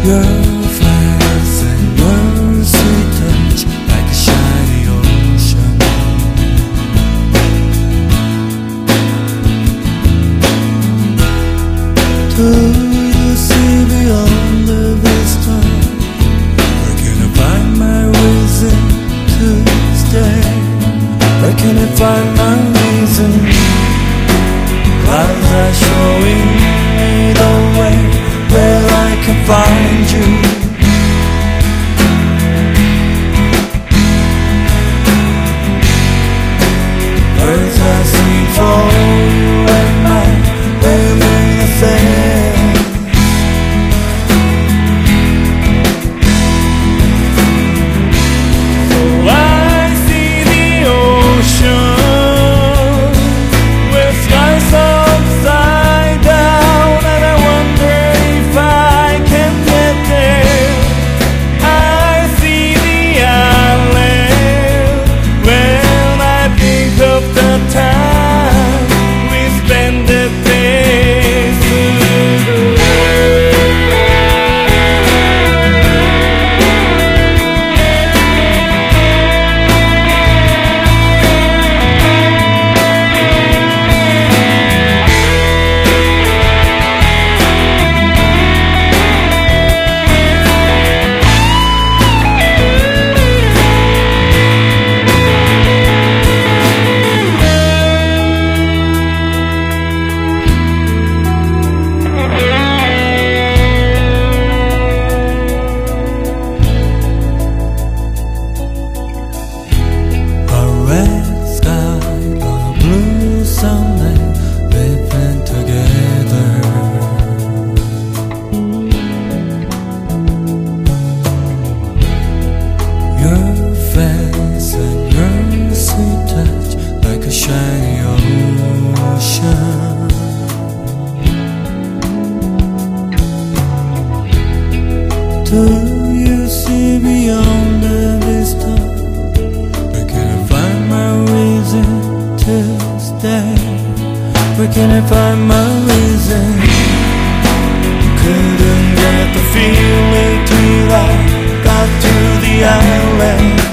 Your face and your sweet touch like a shiny ocean. Do you see beyond the vista? Where can I find my reason to stay? Where can I find my reason? Clouds are showing me the way where I can find you. Birds are singing for you and my women are saying. So I see the ocean with skies upside down, and I wonder if I can get there. I see the island when I think of the time we spent the days shiny ocean. Do you see beyond the vista? Where can I find my reason to stay? Where can I find my reason? Couldn't get the feeling till I got to the island.